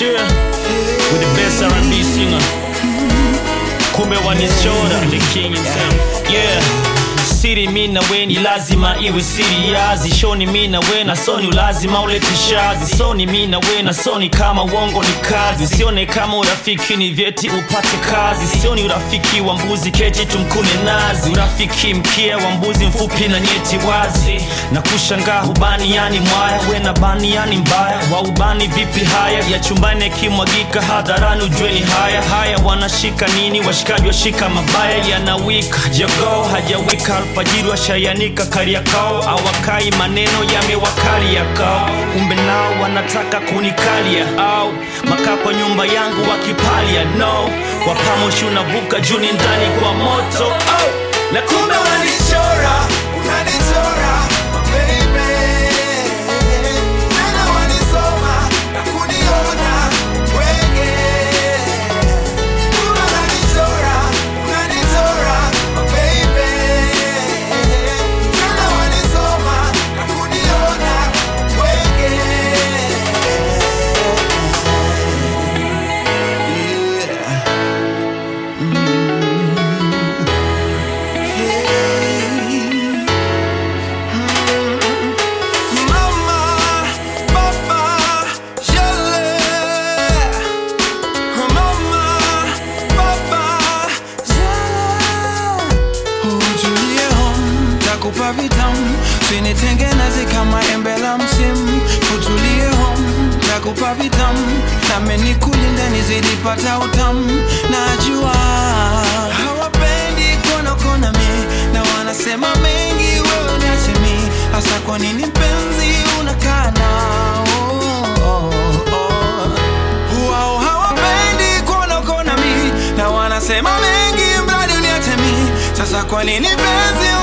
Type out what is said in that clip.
Sure, with the best R&B singer, kumbe wanichora, the king himself. Yeah. Siri mina we ni lazima iwe siri yazi. Shoni mina we na soni lazima ulete shazi. Soni mina we na soni kama uongo ni kazi. Sione kama urafiki ni vyeti upate kazi. Sioni urafiki wa mbuzi keji tumkune nazi. Urafiki mkia wa mbuzi mfupi na nyeti wazi. Na kushangaa ubani yani mwaya, we na bani yani mbaya. Wa ubani vipi haya, ya chumbani kimwagika hadharani ujue ni haya. Haya wanashika nini, washikaji washika mabaya. Yanawika jogo hajawika alfajiri washayanika Kariakoo. Awakai maneno yamewakali yakao, kumbe nao wanataka kunikalia. Au makaa kwa nyumba yangu wakipalia. No, wapamoshi unavuka juni ndani kwa moto. Oh, na kumbe wanichora, unanichora baby. Tena wanisoma na kuniona wenge. Kumbe wanichora, unanichora baby. Tena wanisoma na kuniona wenge. Kupa vitamu, sinitengeneze kama embe la msimu. Utulie home, takupa vitamu, nami nikulinde nizidipata utamu. Najua hawapendi kuona kona mi, na wanasema mengi wewe niache mi. Hasa kwa nini mpenzi unakaa nao? Wao hawapendi kuona kona mi, na wanasema mengi mradi uniache mi. Sasa kwa nini mpenzi